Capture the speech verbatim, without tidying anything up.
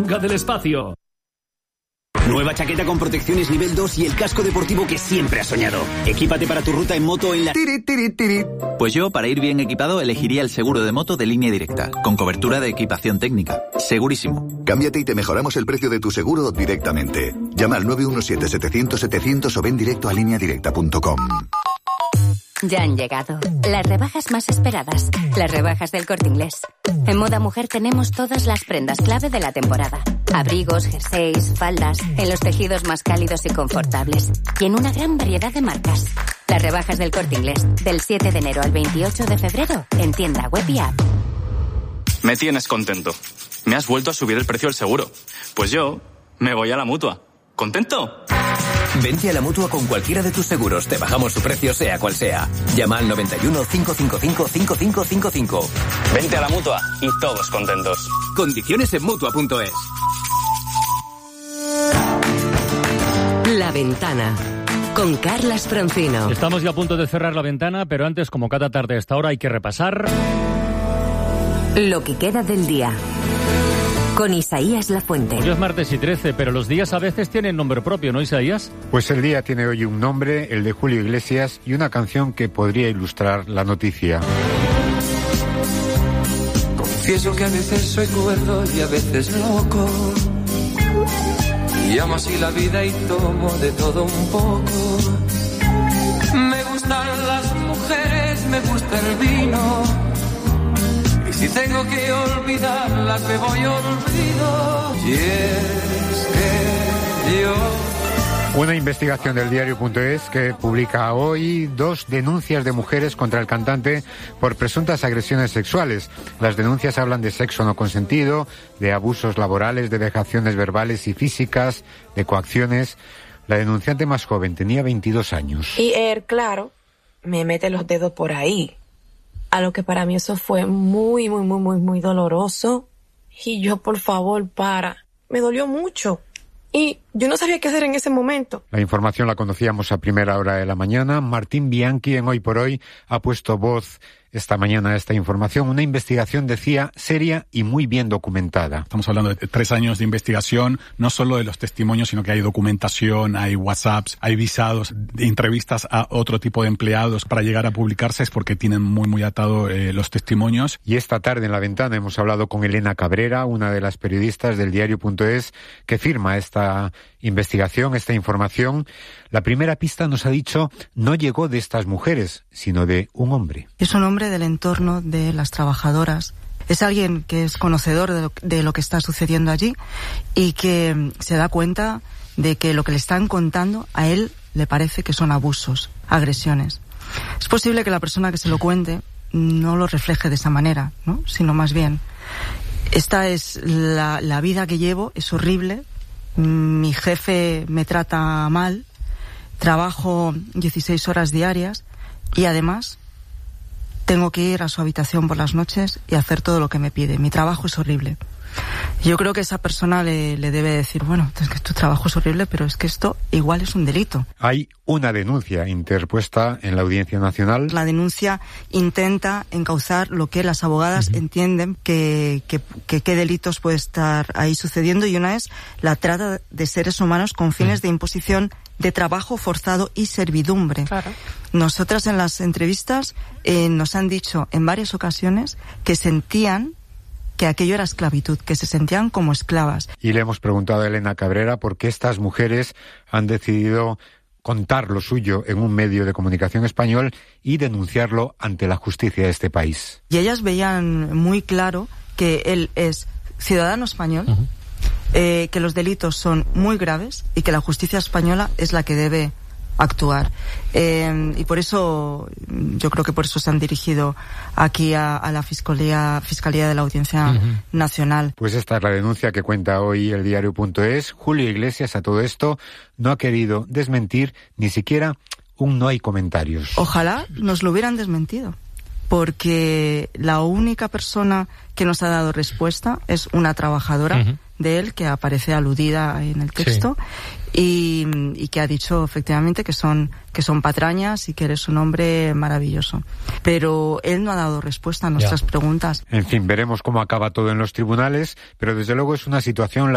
Manga del espacio. Nueva chaqueta con protecciones nivel dos y el casco deportivo que siempre has soñado. Equípate para tu ruta en moto en la... Tiri, tiri, tiri. Pues yo, para ir bien equipado, elegiría el seguro de moto de Línea Directa, con cobertura de equipación técnica. Segurísimo. Cámbiate y te mejoramos el precio de tu seguro directamente. Llama al nueve uno siete, setecientos, setecientos o ven directo a línea directa punto com. Ya han llegado las rebajas más esperadas, las rebajas del Corte Inglés. En Moda Mujer tenemos todas las prendas clave de la temporada. Abrigos, jerseys, faldas, en los tejidos más cálidos y confortables. Y en una gran variedad de marcas. Las rebajas del Corte Inglés, del siete de enero al veintiocho de febrero, en tienda web y app. Me tienes contento. Me has vuelto a subir el precio del seguro. Pues yo me voy a la Mutua. ¿Contento? Vente a la Mutua con cualquiera de tus seguros. Te bajamos su precio sea cual sea. Llama al noventa y uno, cinco cinco cinco, cinco cinco cinco cinco. Vente a la Mutua y todos contentos. Condiciones en Mutua punto es. La Ventana, con Carlas Francino. Estamos ya a punto de cerrar La Ventana, pero antes, como cada tarde a esta hora, hay que repasar... lo que queda del día. Con Isaías Lafuente. Hoy es martes y trece, pero los días a veces tienen nombre propio, ¿no, Isaías? Pues el día tiene hoy un nombre, el de Julio Iglesias, y una canción que podría ilustrar la noticia. Confieso que a veces soy cuerdo y a veces loco. Y amo así la vida y tomo de todo un poco. Me gustan las mujeres, me gusta el vino. Y si tengo que olvidarlas, me voy olvido. Y es que yo... Una investigación del diario punto es que publica hoy dos denuncias de mujeres contra el cantante por presuntas agresiones sexuales. Las denuncias hablan de sexo no consentido, de abusos laborales, de vejaciones verbales y físicas, de coacciones. La denunciante más joven tenía veintidós años. Y él, claro, me mete los dedos por ahí. A lo que para mí eso fue muy, muy, muy, muy, muy doloroso. Y yo, por favor, para. Me dolió mucho. Y yo no sabía qué hacer en ese momento. La información la conocíamos a primera hora de la mañana. Martín Bianchi, en Hoy por Hoy, ha puesto voz esta mañana a esta información. Una investigación, decía, seria y muy bien documentada. Estamos hablando de tres años de investigación, no solo de los testimonios, sino que hay documentación, hay WhatsApps, hay visados, entrevistas a otro tipo de empleados para llegar a publicarse, es porque tienen muy, muy atado eh, los testimonios. Y esta tarde en La Ventana hemos hablado con Elena Cabrera, una de las periodistas del diario punto es, que firma esta investigación, esta información. La primera pista, nos ha dicho, no llegó de estas mujeres, sino de un hombre. Es un hombre del entorno de las trabajadoras. Es alguien que es conocedor de lo, de lo que está sucediendo allí y que se da cuenta de que lo que le están contando a él le parece que son abusos, agresiones. Es posible que la persona que se lo cuente no lo refleje de esa manera, ¿no? Sino más bien, esta es la, la vida que llevo, es horrible, mi jefe me trata mal, trabajo dieciséis horas diarias y además tengo que ir a su habitación por las noches y hacer todo lo que me pide. Mi trabajo es horrible. Yo creo que esa persona le, le debe decir, bueno, es que tu trabajo es horrible, pero es que esto igual es un delito. Hay una denuncia interpuesta en la Audiencia Nacional. La denuncia intenta encauzar lo que las abogadas uh-huh. entienden que, que, que qué delitos puede estar ahí sucediendo, y una es la trata de seres humanos con fines uh-huh. de imposición de trabajo forzado y servidumbre. Claro. Nosotras en las entrevistas eh, nos han dicho en varias ocasiones que sentían que aquello era esclavitud, que se sentían como esclavas. Y le hemos preguntado a Elena Cabrera por qué estas mujeres han decidido contar lo suyo en un medio de comunicación español y denunciarlo ante la justicia de este país. Y ellas veían muy claro que él es ciudadano español, uh-huh. eh, que los delitos son muy graves y que la justicia española es la que debe actuar. Eh, y por eso, yo creo que por eso se han dirigido aquí a, a la Fiscalía, Fiscalía de la Audiencia uh-huh. Nacional. Pues esta es la denuncia que cuenta hoy el diario punto es. Julio Iglesias a todo esto no ha querido desmentir ni siquiera un no hay comentarios. Ojalá nos lo hubieran desmentido, porque la única persona que nos ha dado respuesta es una trabajadora uh-huh. de él, que aparece aludida en el texto, sí. y, y que ha dicho efectivamente que son, que son patrañas y que eres un hombre maravilloso. Pero él no ha dado respuesta a nuestras ya. preguntas. En fin, veremos cómo acaba todo en los tribunales, pero desde luego es una situación